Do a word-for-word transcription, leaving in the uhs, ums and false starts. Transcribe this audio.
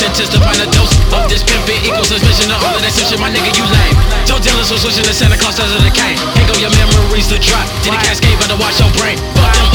dentist to find a dose of this pimpin' equal suspicion of all of that shit, my nigga, you lame. Don't tell us we're switching to Santa Claus as of the cane. Here go your memories to drop. Did the cascade, better watch your brain. Fuck them